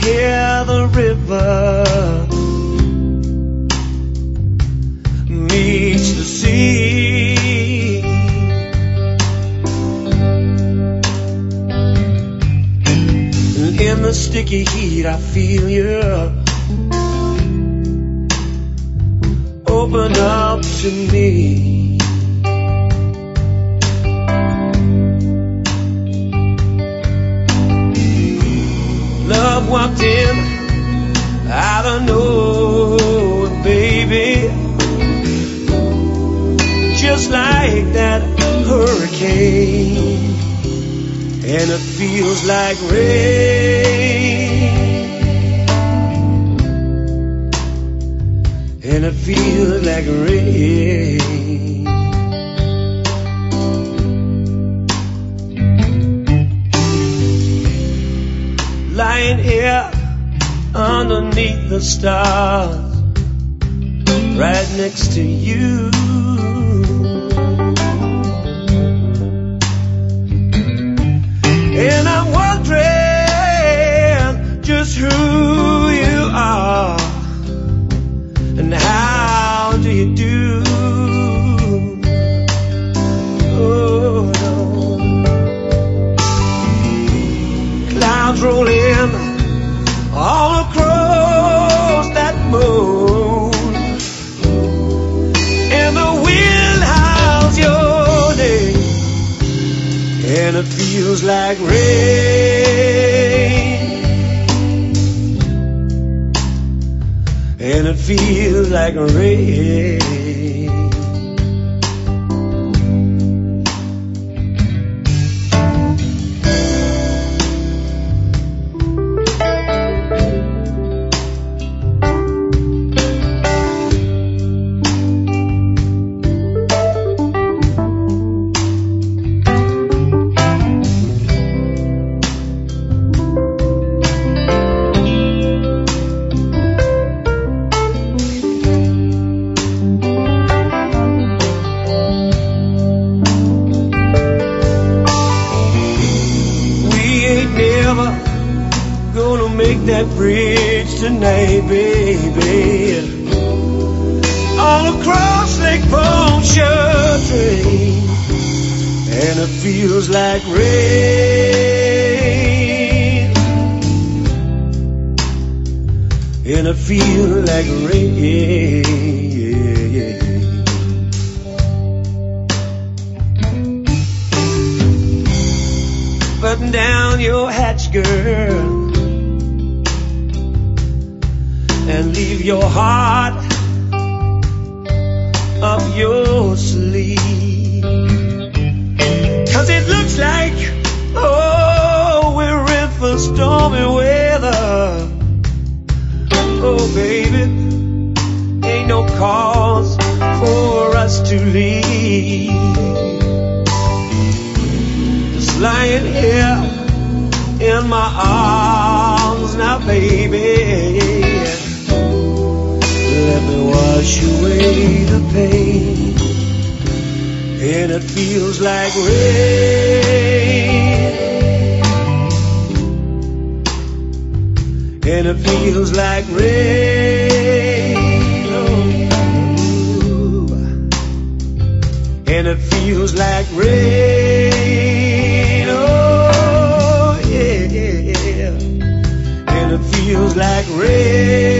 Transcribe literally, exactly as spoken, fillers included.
hear the river meets the sea. And in the sticky heat I feel you open up to me. Love walked in out of nowhere, baby, just like that hurricane, and it feels like rain, and it feels like rain. Lying here underneath the stars, right next to you, and I'm wondering just who you are and how do you do. Oh, no. Clouds roll in all across that moon, and the wind howls your name, and it feels like rain, and it feels like rain. That bridge tonight, baby, all across Lake Pontchartrain, and it feels like rain, and it feels like rain. Button down your hatch, girl, and leave your heart up your sleeve, 'cause it looks like, oh, we're in for stormy weather. Oh baby, ain't no cause for us to leave. Just lying here in my arms now, baby, let me wash away the pain, and it feels like rain, and it feels like rain, oh, and it feels like rain, oh yeah, and it feels like rain.